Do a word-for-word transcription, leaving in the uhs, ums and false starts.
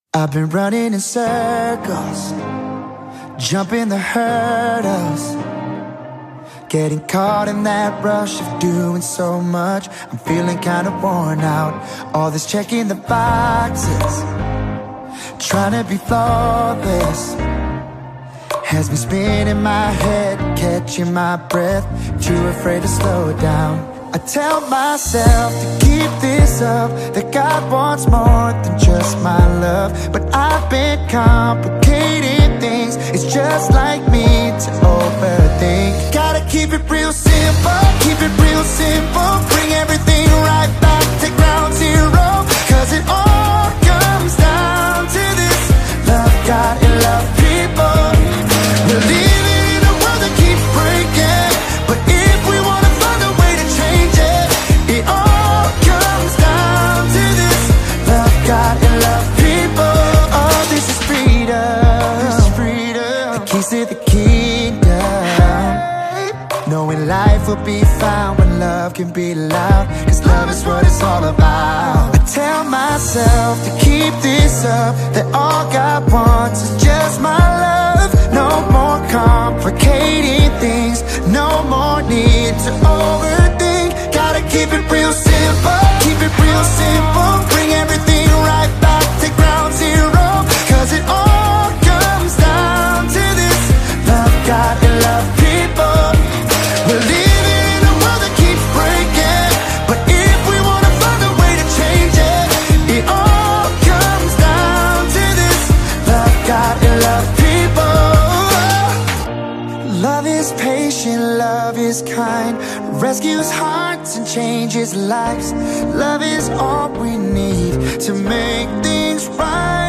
I've been running in circles, jumping the hurdles, getting caught in that rush of doing so much. I'm feeling kinda worn out. All this checking the boxes, trying to be flawless, has me spinning my head, catching my breath, too afraid to slow down. I tell myself to keep this up, that God wants more than just my love. But I've been complicating things, it's just like me to overthink. Gotta keep it real simple, keep it real simple, bring everything right back to ground zero. Cause it all comes down to this: love God and love people. We're living in a world that keeps breaking, but if we wanna find a way to change it, it all comes down to this: love God and love people. Oh, this is freedom, this is freedom. The keys to the kingdom, knowing life will be found when love can be loud. Cause love is what it's all about. I tell myself to keep this up, that all God wants is just my love. No more complicating things, no more need to overthink. Gotta keep it real simple, keep it real simple, bring everything right back to ground zero. Cause it all comes down to this: love God and love people. We're living in a world that keeps breaking, but if we wanna find a way to change it, it all comes down to this: love God and love people. Love is patient, love is kind, rescues hearts and changes lives. Love is all we need to make things right.